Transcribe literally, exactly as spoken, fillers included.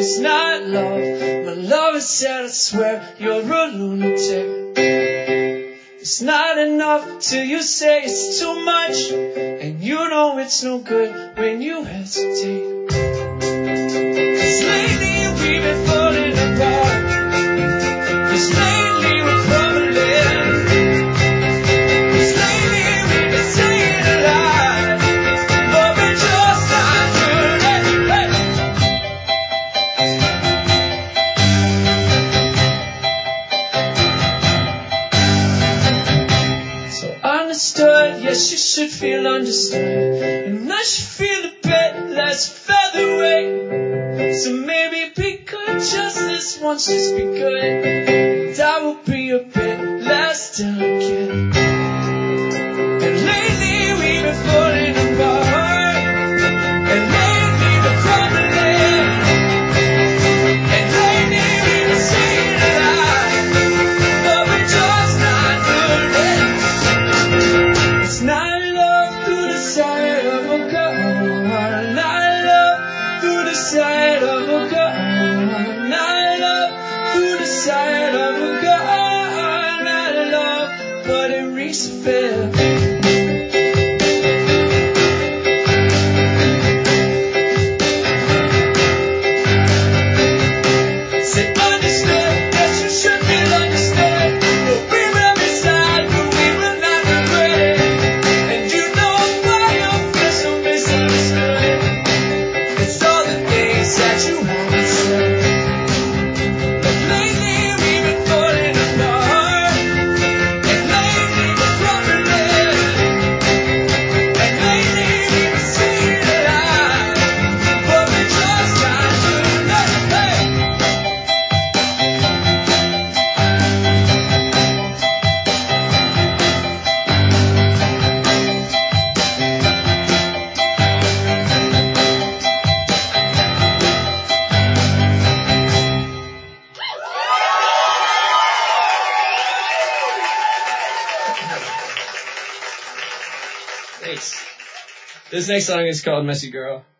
it's not love. My love is sad, I swear you're a lunatic. It's not enough till you say it's too much, and you know it's no good when you hesitate. 'Cause lately we've been falling apart. 'Cause lately we're crumbling. 'Cause lately we've been saying a lie, but we're just not good at it. So understood, yes you should feel understood, and I should feel a bit less featherweight. So maybe be good just this once, just be good, and I will be a bit less delicate. And lately we've been falling apart, and lately we're crumbling, and lately we've been saying a lie, but we're just not good at it. It's not love through the side of a gun, not love through the side of a gun, not love through the side of a gun, not love, but it reeks of fear. Say understood, yes you should feel understood, but we will be sad, but we will not regret it. And you know why you feel so misunderstood. It's all the things that you haven't said. Like lately we've been falling apart, and lately we're crumbling, and lately we've been saying a lie, but we're just not doing anything. Thanks. This next song is called Messy Girl.